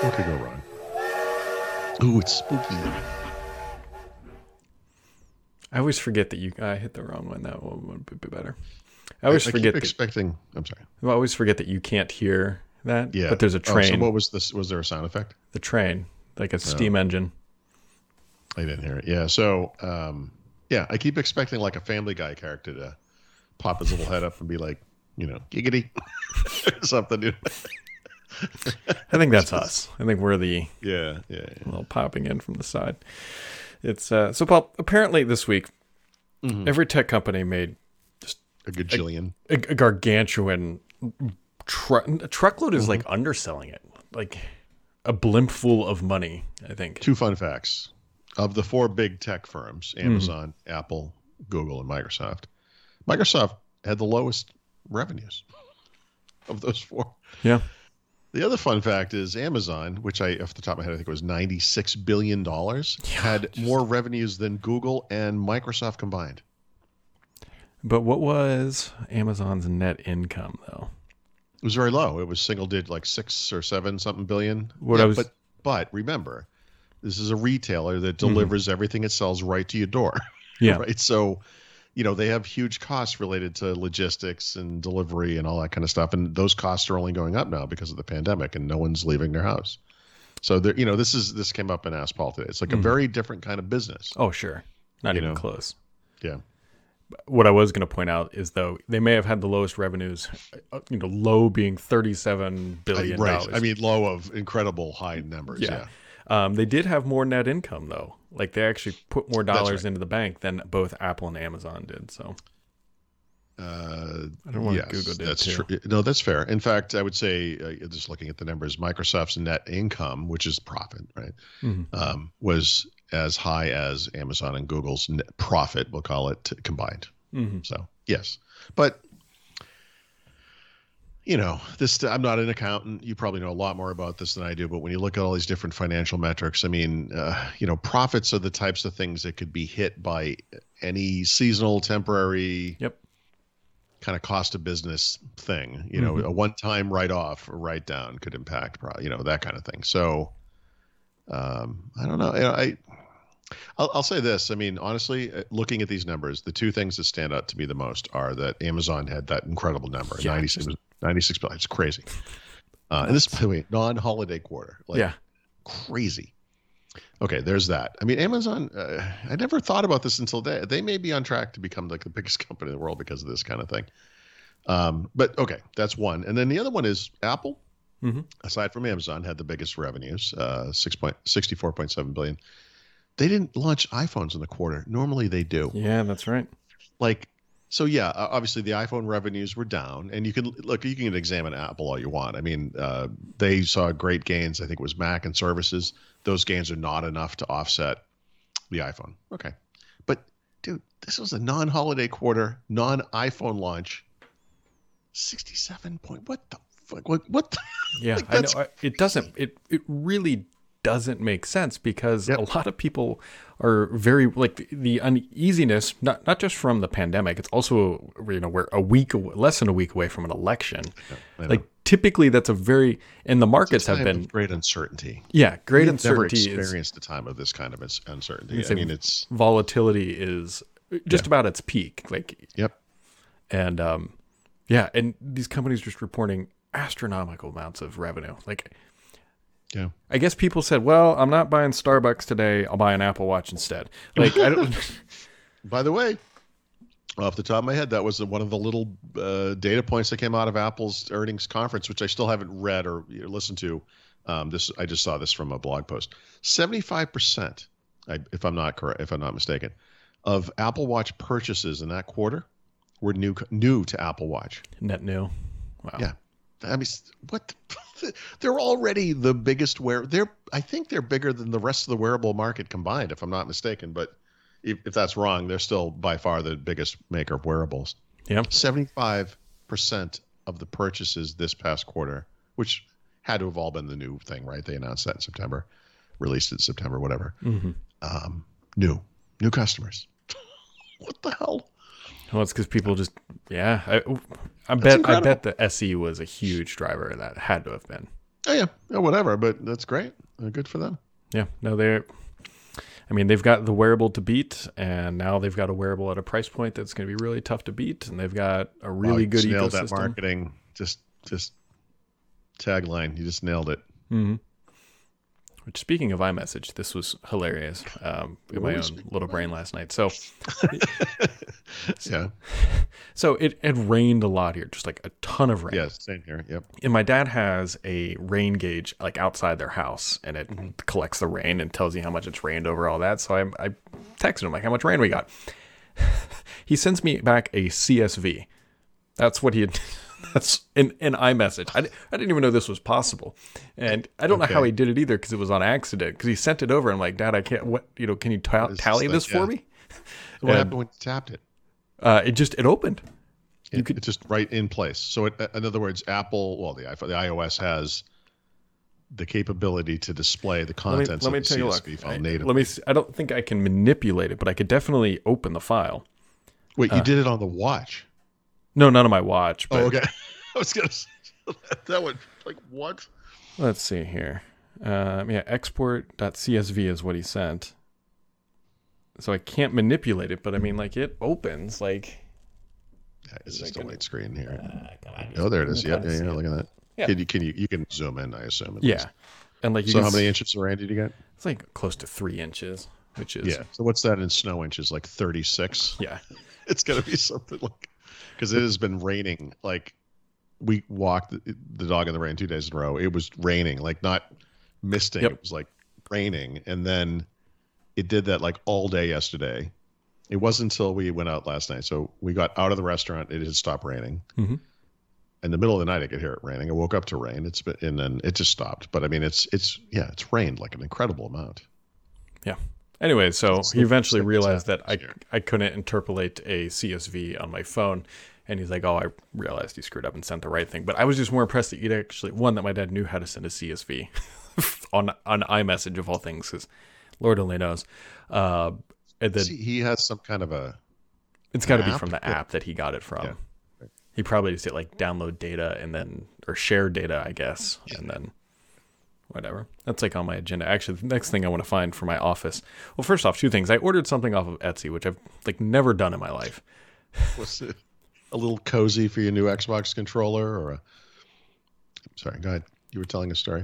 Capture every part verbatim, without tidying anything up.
What could go wrong? Ooh, it's spooky. I always forget that you. I hit the wrong one. That one would be better. I always I, I forget. keep that, expecting. I'm sorry. I always forget that you can't hear that. Yeah, But there's a train. Oh, so what was this? Was there a sound effect? The train, like a steam Oh. engine. I didn't hear it. Yeah. So, um, yeah, I keep expecting like a Family Guy character to pop his little head up and be like, you know, giggity, something. You know? I think that's us. I think we're the Yeah, yeah, yeah. little popping in from the side. It's uh, so Paul. Apparently, this week, Mhm. every tech company made A gajillion. a, a gargantuan tru- a truckload is Mm-hmm. like underselling it, like a blimp full of money. I think. Two fun facts. Of the four big tech firms, Amazon, Apple, Google, and Microsoft, Microsoft had the lowest revenues of those four. Yeah. The other fun fact is Amazon, which I, off the top of my head, I think it was ninety-six billion dollars, Yeah, had just- more revenues than Google and Microsoft combined. But what was Amazon's net income though? It was very low. It was single digit, like six or seven something billion. What Yeah, I was- but but remember, this is a retailer that delivers everything it sells right to your door. Yeah. Right. So, you know, they have huge costs related to logistics and delivery and all that kind of stuff. And those costs are only going up now because of the pandemic and no one's leaving their house. So there, you know, this is this came up in Ask Paul today. It's like a very different kind of business. Oh, sure. Not You even know. close. Yeah. What I was going to point out is though they may have had the lowest revenues, uh, you know, low being thirty-seven billion dollars. Right. I mean, low of incredible high numbers. Yeah. Yeah. Um, they did have more net income though. Like they actually put more dollars right. into the bank than both Apple and Amazon did. So Uh, I don't want yes, Google did that's too. true. No, that's fair. In fact, I would say, uh, just looking at the numbers, Microsoft's net income, which is profit, right, Mhm. um, was as high as Amazon and Google's net profit, we'll call it, combined. Mhm. So, yes. But, you know, this, I'm not an accountant. You probably know a lot more about this than I do. But when you look at all these different financial metrics, I mean, uh, you know, profits are the types of things that could be hit by any seasonal, temporary, Yep. kind of cost of business thing. You know, Mhm. a one-time write-off or write-down could impact, pro- you know, that kind of thing. So, um, I don't know. You know, I, I'll, I'll say this. I mean, honestly, uh, looking at these numbers, the two things that stand out to me the most are that Amazon had that incredible number, Yeah, ninety-six, ninety-six billion. It's crazy. Uh, and this, by the way, non-holiday quarter, like Yeah. crazy. Okay, there's that. I mean, Amazon, uh, I never thought about this until they, they may be on track to become like the biggest company in the world because of this kind of thing. Um, but okay, that's one. And then the other one is Apple, Mhm. aside from Amazon, had the biggest revenues, uh, six point sixty-four point seven billion. They didn't launch iPhones in the quarter. Normally they do. Yeah, that's right. Like, so yeah, uh, obviously the iPhone revenues were down, and you can look, you can examine Apple all you want. I mean, uh, they saw great gains. I think it was Mac and services. Those gains are not enough to offset the iPhone. Okay, but dude, this was a non-holiday quarter, non-iPhone launch. Sixty-seven point. What the fuck? What? What? The, Yeah, Like, I know. that's I- It doesn't. It it really doesn't make sense because Yep. a lot of people are very like the, the uneasiness, not not just from the pandemic. It's also, you know, we're a week, aw- less than a week away from an election. I know. Like typically, that's a very and the markets have Time been of great uncertainty. yeah, great We've never uncertainty is experienced a time of this kind of ins- uncertainty. It's I a- mean, it's volatility is just about its peak. Like yep. and um, yeah, and these companies just reporting astronomical amounts of revenue. Like. Yeah. I guess people said, "Well, I'm not buying Starbucks today. I'll buy an Apple Watch instead." Like, I don't. By the way, off the top of my head, that was one of the little uh, data points that came out of Apple's earnings conference, which I still haven't read or you know, listened to. Um, this I just saw this from a blog post. Seventy-five percent, if I'm not correct, if I'm not mistaken, of Apple Watch purchases in that quarter were new new to Apple Watch. Net new. Wow. Yeah. I mean, what? The, they're already the biggest wear. They're, I think they're bigger than the rest of the wearable market combined, if I'm not mistaken. But if, if that's wrong, they're still by far the biggest maker of wearables. Yeah. seventy-five percent of the purchases this past quarter, which had to have all been the new thing, right? They announced that in September, released it in September, whatever. Mm-hmm. Um, new, new customers. What the hell? Well, it's because people just, yeah. I, I That's bet, I incredible. bet the S E was a huge driver of that. Had to have been. Oh yeah, yeah, whatever. But that's great. Uh, good for them. Yeah, no, they're. I mean, they've got the wearable to beat, and now they've got a wearable at a price point that's going to be really tough to beat, and they've got a really oh, good nailed ecosystem. That marketing, just just tagline. You just nailed it. Mm-hmm. Which, speaking of iMessage, this was hilarious um, in my own little brain last night. So, yeah. So it, it rained a lot here, just like a ton of rain. Yeah, same here. Yep. And my dad has a rain gauge like outside their house, and it mm-hmm. collects the rain and tells you how much it's rained over all that. So I, I texted him like, how much rain we got? He sends me back a C S V. That's what he had. That's in, in iMessage. I, I didn't even know this was possible. And I don't okay. know how he did it either, because it was on accident. Because he sent it over. And I'm like, Dad, I can't, what, you know, can you t- tally this, this yeah. for me? So what and, happened when you tapped it? Uh, it just, it opened. It, you could, it's just right in place. So it, in other words, Apple, well, the iPhone, the iOS has the capability to display the contents let me, let me of the C S V file natively. Let me, see, I don't think I can manipulate it, but I could definitely open the file. Wait, you uh, did it on the watch? No, not on my watch. But oh, okay. I was gonna say that one. Like what? Let's see here. Um, yeah, export.csv is what he sent. So I can't manipulate it, but I mean, like it opens. Like yeah, it's just a white screen here. Uh, oh, there it is. Yeah, yeah, yeah. Look at that. Yeah. Can you can you you can zoom in? I assume. Yeah, least. And like you so, how many inches of rain did you get? It's like close to three inches, which is yeah. So what's that in snow inches? Like thirty-six. Yeah, it's gonna be something like. Because it has been raining. Like we walked the, the dog in the rain two days in a row. It was raining, like not misting. Yep. It was like raining, and then it did that like all day yesterday. It wasn't until we went out last night. So we got out of the restaurant. It had stopped raining. Mm-hmm. In the middle of the night, I could hear it raining. I woke up to rain. It's been, and then it just stopped. But I mean, it's it's yeah, it's rained like an incredible amount. Yeah. Anyway, so he eventually realized that I I couldn't interpolate a C S V on my phone, and he's like, "Oh, I realized he screwed up and sent the right thing." But I was just more impressed that you'd actually one that my dad knew how to send a C S V on on iMessage of all things, because Lord only knows. Uh, and then See, he has some kind of a. It's got to be from the app that he got it from. Yeah. Right. He probably just did like download data and then or share data, I guess, yeah. and then. Whatever. That's like on my agenda. Actually, the next thing I want to find for my office. Well, first off, two things. I ordered something off of Etsy, which I've like never done in my life. What's it? A little cozy for your new Xbox controller, or a? Sorry, go ahead. You were telling a story.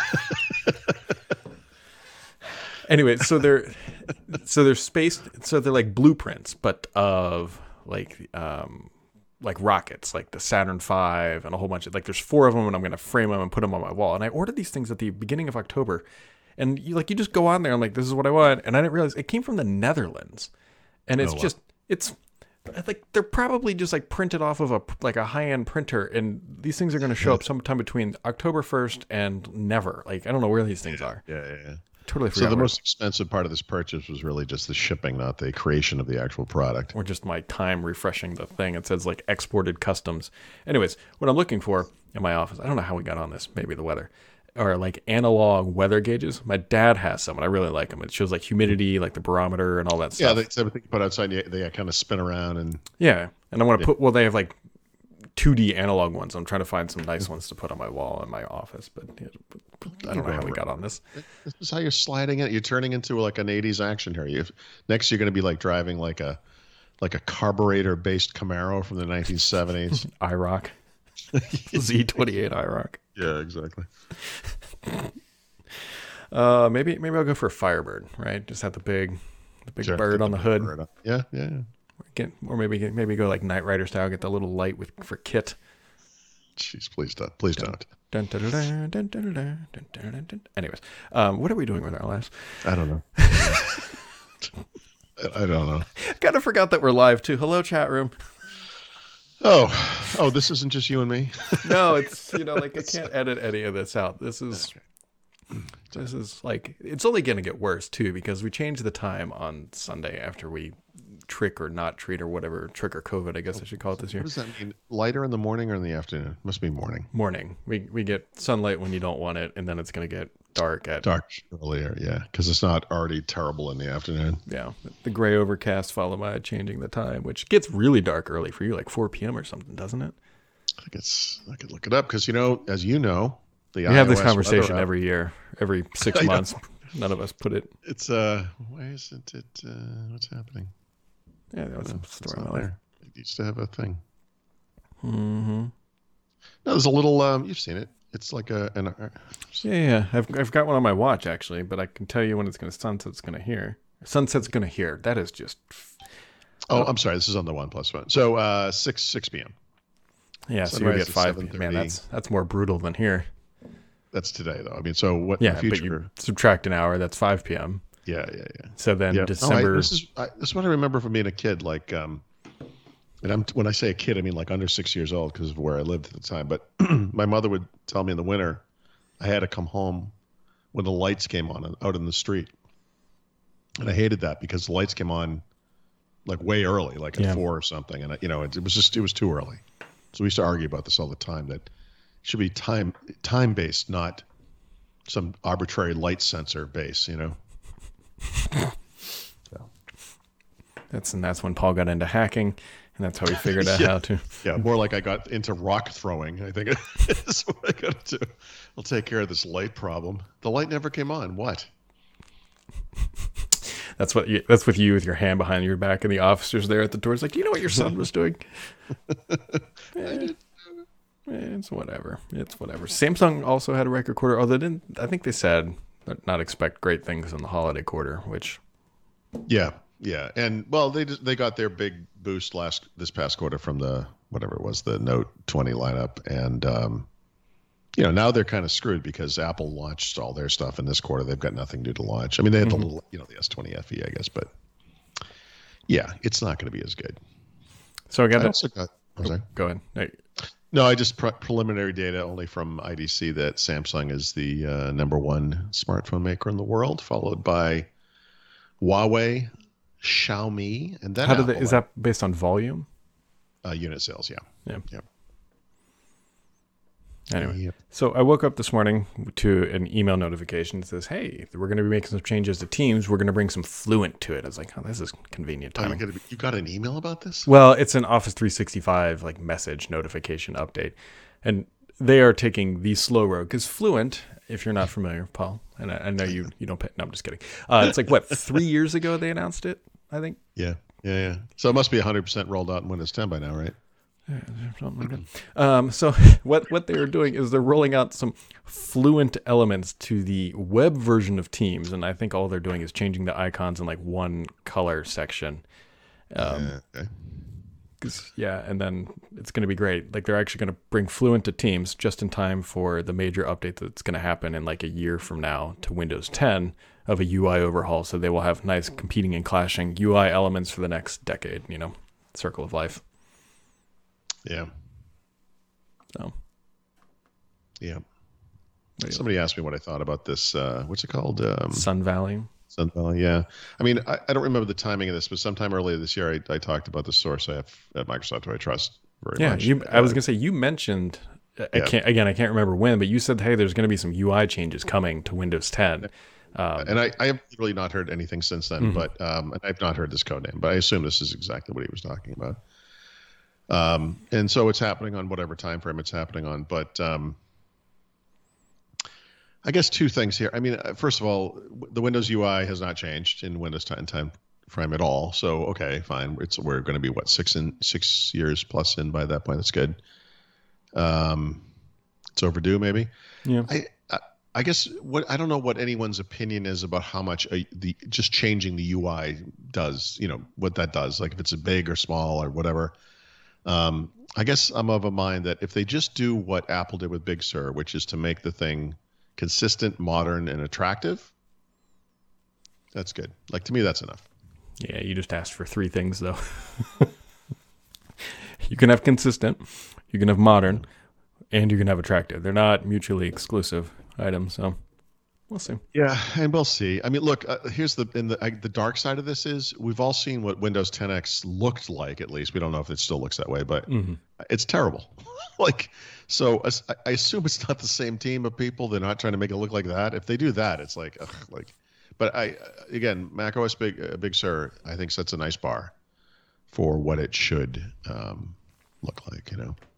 Anyway, so they're so they're spaced. So they're like blueprints, but of like um. like rockets, like the Saturn five and a whole bunch of like there's four of them, and I'm going to frame them and put them on my wall. And I ordered these things at the beginning of October, and you like you just go on there. I'm like, this is what I want, and I didn't realize it came from the Netherlands, and it's oh, wow. just it's like they're probably just like printed off of a like a high end printer, and these things are going to show up sometime between October first and never. Like I don't know where these things yeah, are. Yeah, yeah, yeah. Totally. So the most expensive part of this purchase was really just the shipping, not the creation of the actual product. Or just my time refreshing the thing. It says like exported customs. Anyways, what I'm looking for in my office, I don't know how we got on this, maybe the weather, are like analog weather gauges. My dad has some, and I really like them. It shows like humidity, like the barometer and all that stuff. Yeah, that's everything you put outside, they, they kind of spin around. and Yeah, and I want to yeah. put, well, they have like two D analog ones. I'm trying to find some nice ones to put on my wall in my office, but I don't know how we got on this. This is how you're sliding it. You're turning into like an eighties action hero. You next, you're going to be like driving like a like a carburetor-based Camaro from the nineteen seventies. I ROC. Z twenty-eight I ROC. Yeah, exactly. uh, maybe maybe I'll go for a Firebird, right? Just have the big the big sure, bird on the, the hood. Bird. Yeah, yeah. Get, or maybe maybe go like Knight Rider style. Get the little light with for Kit. Jeez, please don't. Please don't. Dun, dun, dun, dun, dun, dun, dun, dun, dun, dun. Anyways, um, what are we doing with our lives? I don't know. I don't know. Kind of forgot that we're live too. Hello, chat room. Oh, oh, this isn't just you and me. No, it's you know like I can't edit any of this out. This is. Okay. This is like it's only going to get worse too because we changed the time on Sunday after we trick or not treat or whatever trick or COVID I guess I should call it this year. What does that mean? Lighter in the morning or in the afternoon? Must be morning. Morning. We we get sunlight when you don't want it, and then it's going to get dark at dark earlier. Yeah, because it's not already terrible in the afternoon. Yeah, the gray overcast followed by changing the time, which gets really dark early for you, like four p.m. or something, doesn't it? I think it's. I could look it up because you know, as you know. the We have this iOS conversation weather app. every year, every six I know. months. None of us put it. It's uh, why isn't it? Uh, what's happening? Yeah, that was No, a it's story in not my life. there. It needs to have a thing. Mm-hmm. No, there's a little. Um, you've seen it. It's like a an. Uh, Yeah, yeah. I've I've got one on my watch actually, but I can tell you when it's going to sunset's going to hear. Sunset's going to hear. That is just. oh, I'm sorry. This is on the One Plus one. So uh, six six p.m. Yeah, so you Sunrise get is five. seven Man, thirty. that's that's more brutal than here. That's today, though. I mean, so what? Yeah, the future? but you subtract an hour. That's five p.m. Yeah, yeah, yeah. So then yeah. December. Oh, I, this is I, this is what I remember from being a kid. Like, um, and I'm when I say a kid, I mean like under six years old because of where I lived at the time. But my mother would tell me in the winter, I had to come home when the lights came on out in the street, and I hated that because the lights came on like way early, like at Yeah. four or something, and I, you know it, it was just it was too early. So we used to argue about this all the time. That it should be time time based, not some arbitrary light sensor base. You know. That's and that's when Paul got into hacking, and that's how he figured out Yeah. how to. Yeah, more like I got into rock throwing. I think is what I got to do. I'll take care of this light problem. The light never came on. What? That's what. You, that's with you with your hand behind your back, and the officers there at the door. It's like, do you know what your son was doing? Eh, it's whatever. It's whatever. Samsung also had a record quarter. Although they didn't. I think they said not expect great things in the holiday quarter, which. Yeah, yeah, and well, they just, they got their big boost last this past quarter from the whatever it was the Note twenty lineup, and um, you know now they're kind of screwed because Apple launched all their stuff in this quarter. They've got nothing new to launch. I mean, they had Mhm. the little you know the S twenty F E, I guess, but yeah, it's not going to be as good. So I got I to also got. I'm sorry. go ahead. Hey, No, I just pre- preliminary data only from I D C that Samsung is the uh, number one smartphone maker in the world, followed by Huawei, Xiaomi, and then How did they, Apple, is that based on volume? uh, unit sales? Yeah. Yeah. Yep. Anyway, Yep. so I woke up this morning to an email notification that says, "Hey, we're going to be making some changes to Teams. We're going to bring some Fluent to it." I was like, "Oh, this is convenient Oh, you, timing." gotta be, you got an email about this? Well, it's an Office three sixty-five like message notification update, and they are taking the slow road because Fluent, if you're not familiar, Paul, and I, I know you you don't pay. No, I'm just kidding. Uh, it's like what three years ago they announced it. I think. Yeah. Yeah. Yeah. So it must be one hundred percent rolled out in Windows ten by now, right? Yeah, something like that. Um, so what what they are doing is they're rolling out some Fluent elements to the web version of Teams, and I think all they're doing is changing the icons in like one color section. Um, Yeah, okay. 'cause- yeah, and then it's going to be great. Like they're actually going to bring Fluent to Teams just in time for the major update that's going to happen in like a year from now to Windows ten of a U I overhaul. So they will have nice competing and clashing U I elements for the next decade. You know, circle of life. Yeah. So. Yeah. What do you- Somebody asked me what I thought about this. Uh, what's it called? Um, Sun Valley. Sun Valley, yeah. I mean, I, I don't remember the timing of this, but sometime earlier this year, I, I talked about the source I have at Microsoft, who I trust very Yeah, much. you, I was Uh, gonna say you mentioned. I Yeah. can't again. I can't remember when, but you said, "Hey, there's going to be some U I changes coming to Windows ten." Um, and I, I have really not heard anything since then, Mhm. but um, and I've not heard this code name, but I assume this is exactly what he was talking about. Um, and so it's happening on whatever time frame it's happening on, but um, I guess two things here. I mean, uh, first of all, w- the Windows U I has not changed in Windows ten time frame at all. So okay, fine. It's we're going to be what six in six years plus in by that point. That's good. Um, it's overdue, maybe. yeah, I, I I guess what I don't know what anyone's opinion is about how much a, the just changing the U I does. You know what that does, like if it's a big or small or whatever. Um, I guess I'm of a mind that if they just do what Apple did with Big Sur, which is to make the thing consistent, modern, and attractive, that's good. Like to me, that's enough. yeah. You just asked for three things, though. You can have consistent, you can have modern, and you can have attractive. They're not mutually exclusive items, so we'll see. Yeah, and we'll see. I mean, look, uh, here's the in the I, the dark side of this is we've all seen what Windows ten X looked like. At least we don't know if it still looks that way, but hmm it's terrible. Like, so as- I I assume it's not the same team of people. They're not trying to make it look like that. If they do that, it's like, ugh, like. But I again, macOS Big uh, Big Sur, I think sets a nice bar for what it should um, look like. You know.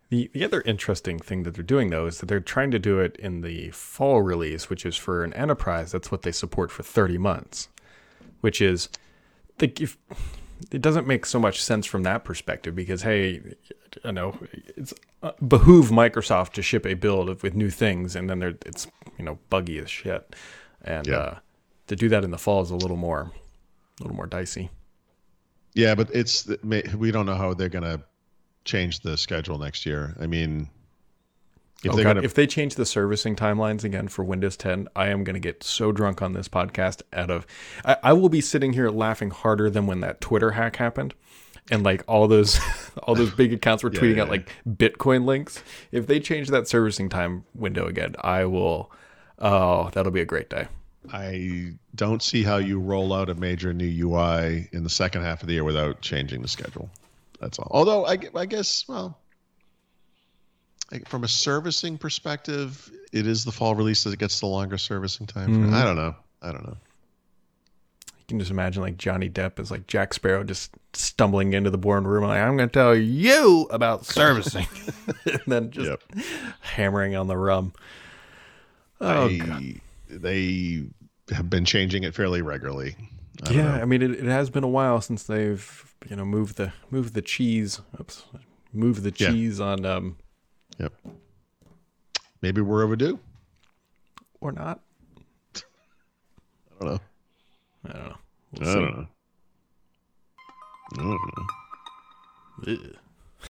The the other interesting thing that they're doing though is that they're trying to do it in the fall release, which is for an enterprise. That's what they support for thirty months, which is the if, it doesn't make so much sense from that perspective because hey, I know it's uh, behoove Microsoft to ship a build of, with new things, and then they're it's you know buggy as shit, and Yeah. uh, to do that in the fall is a little more a little more dicey. Yeah, but it's we don't know how they're gonna change the schedule next year. I mean, if oh they're God, gonna, if they change the servicing timelines again for Windows ten, I am going to get so drunk on this podcast out of, I, I will be sitting here laughing harder than when that Twitter hack happened. And like all those, all those big accounts were Yeah, tweeting yeah, out like Bitcoin links. If they change that servicing time window again, I will, oh, that'll be a great day. I don't see how you roll out a major new U I in the second half of the year without changing the schedule. That's all. Although I, I guess, well, like from a servicing perspective, it is the fall release that gets the longer servicing time. Mhm. I don't know. I don't know. You can just imagine like Johnny Depp as like Jack Sparrow just stumbling into the boardroom like, I'm going to tell you about servicing. And then just Yep. hammering on the rum. Oh, I, God. they have been changing it fairly regularly. I don't Yeah, know. I mean, it, it has been a while since they've, you know, moved the moved the cheese. Oops, moved the Yeah. cheese on, um, Yep. Maybe we're overdue. or not. I don't know. I don't know. I We'll see. don't know. I don't know. Ugh.